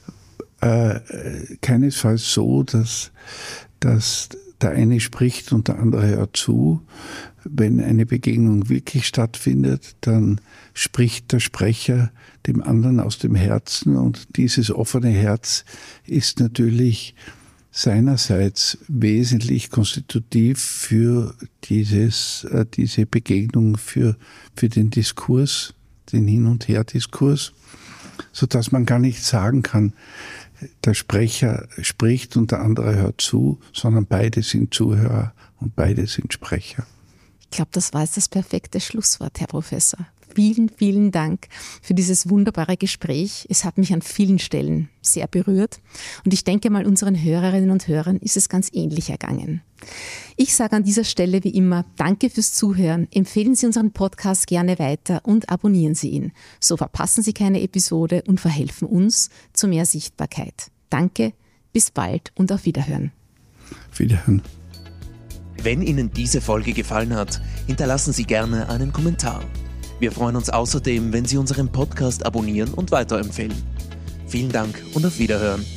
keinesfalls so, dass der eine spricht und der andere hört zu. Wenn eine Begegnung wirklich stattfindet, dann spricht der Sprecher dem anderen aus dem Herzen und dieses offene Herz ist natürlich seinerseits wesentlich konstitutiv für diese Begegnung, für den Diskurs, den Hin- und Her-Diskurs, sodass man gar nicht sagen kann, der Sprecher spricht und der andere hört zu, sondern beide sind Zuhörer und beide sind Sprecher. Ich glaube, das war jetzt das perfekte Schlusswort, Herr Professor. Vielen, vielen Dank für dieses wunderbare Gespräch. Es hat mich an vielen Stellen sehr berührt. Und ich denke mal, unseren Hörerinnen und Hörern ist es ganz ähnlich ergangen. Ich sage an dieser Stelle wie immer, danke fürs Zuhören. Empfehlen Sie unseren Podcast gerne weiter und abonnieren Sie ihn. So verpassen Sie keine Episode und verhelfen uns zu mehr Sichtbarkeit. Danke, bis bald und auf Wiederhören. Auf Wiederhören. Wenn Ihnen diese Folge gefallen hat, hinterlassen Sie gerne einen Kommentar. Wir freuen uns außerdem, wenn Sie unseren Podcast abonnieren und weiterempfehlen. Vielen Dank und auf Wiederhören.